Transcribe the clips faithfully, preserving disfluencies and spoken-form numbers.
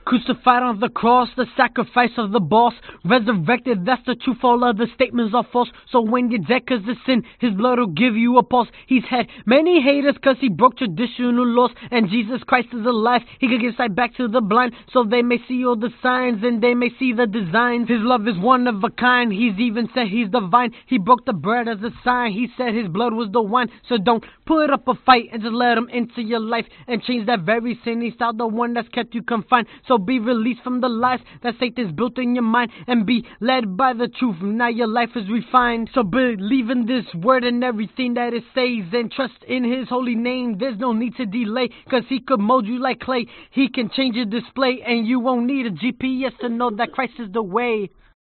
Crucified on the cross, the sacrifice of the boss. Resurrected, that's the truth, all other statements are false. So when you're dead cause of sin, his blood will give you a pulse. He's had many haters cause he broke traditional laws. And Jesus Christ is alive, he can give sight back to the blind. So they may see all the signs and they may see the designs. His love is one of a kind, he's even said he's divine. He broke the bread as a sign, he said his blood was the wine. So don't put up a fight and just let him into your life and change that very sinning style, the one that's kept you confined. So be released from the lies that Satan's built in your mind and be led by the truth. Now your life is refined. So believe in this word and everything that it says and trust in his holy name. There's no need to delay cause he could mold you like clay. He can change your display and you won't need a G P S to know that Christ is the way.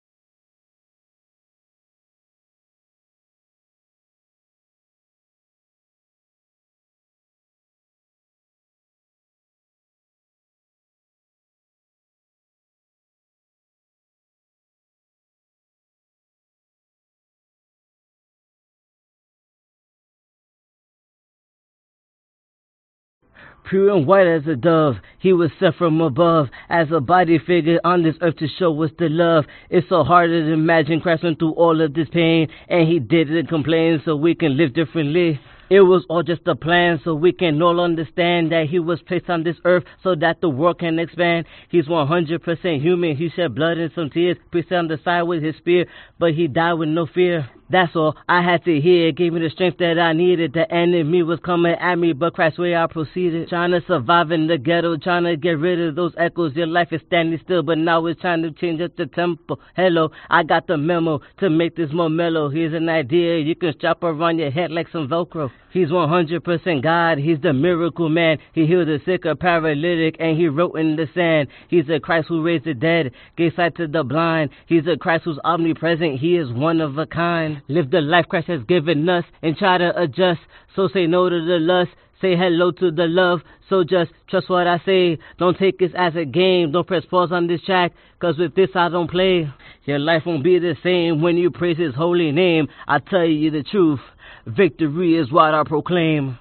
Pure and white as a dove, he was sent from above as a body figure on this earth to show us the love. It's so hard to imagine crashing through all of this pain, and he didn't complain so we can live differently. It was all just a plan so we can all understand that he was placed on this earth so that the world can expand. He's one hundred percent human. He shed blood and some tears, pierced on the side with his spear, but he died with no fear. That's all I had to hear. It gave me the strength that I needed. The enemy was coming at me, but Christ's way I proceeded. Trying to survive in the ghetto, trying to get rid of those echoes. Your life is standing still, but now it's trying to change up the tempo. Hello, I got the memo to make this more mellow. Here's an idea you can strap around your head like some Velcro. He's one hundred percent God. He's the miracle man. He healed the sick or paralytic, and he wrote in the sand. He's a Christ who raised the dead, gave sight to the blind. He's a Christ who's omnipresent. He is one of a kind. Live the life Christ has given us and try to adjust. So say no to the lust. Say hello to the love. So just trust what I say. Don't take this as a game. Don't press pause on this track, cause with this I don't play. Your life won't be the same when you praise his holy name. I tell you the truth. Victory is what I proclaim.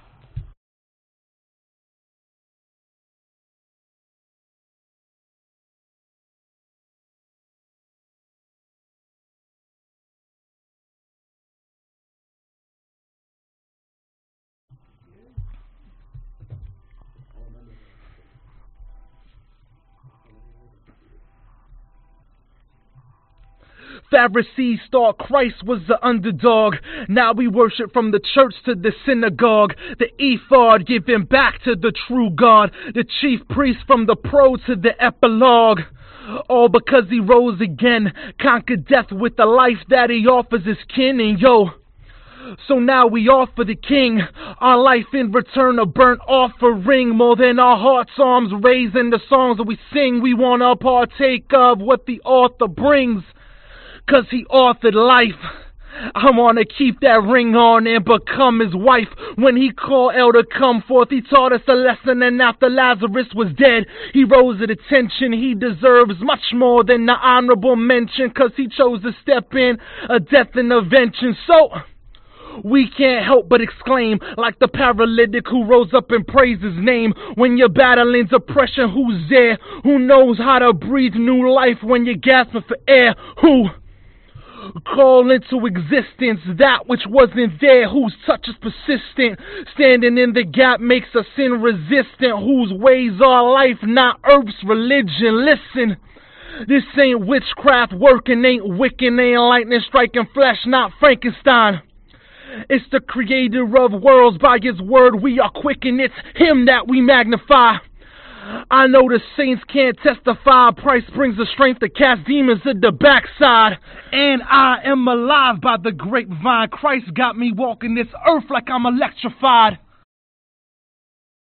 Pharisees thought Christ was the underdog. Now we worship from the church to the synagogue. The ephod giving back to the true God. The chief priest from the prose to the epilogue. All because he rose again, conquered death with the life that he offers his kin. And yo, so now we offer the King our life in return, a burnt offering. More than our heart's arms raised in the songs that we sing. We want to partake of what the author brings, cause he authored life. I wanna keep that ring on and become his wife. When he called Elle to come forth, he taught us a lesson, and after Lazarus was dead, he rose at attention. He deserves much more than the honorable mention, cause he chose to step in a death intervention. So we can't help but exclaim, like the paralytic who rose up and praised his name. When you're battling depression, who's there? Who knows how to breathe new life when you're gasping for air? Who call into existence that which wasn't there? Whose touch is persistent? Standing in the gap makes us sin resistant. Whose ways are life, not earth's religion? Listen, this ain't witchcraft working, ain't Wiccan, ain't lightning striking flesh, not Frankenstein. It's the creator of worlds. By his word we are quickened. It's him that we magnify. I know the saints can't testify. Price brings the strength to cast demons at the backside. And I am alive by the grapevine. Christ got me walking this earth like I'm electrified.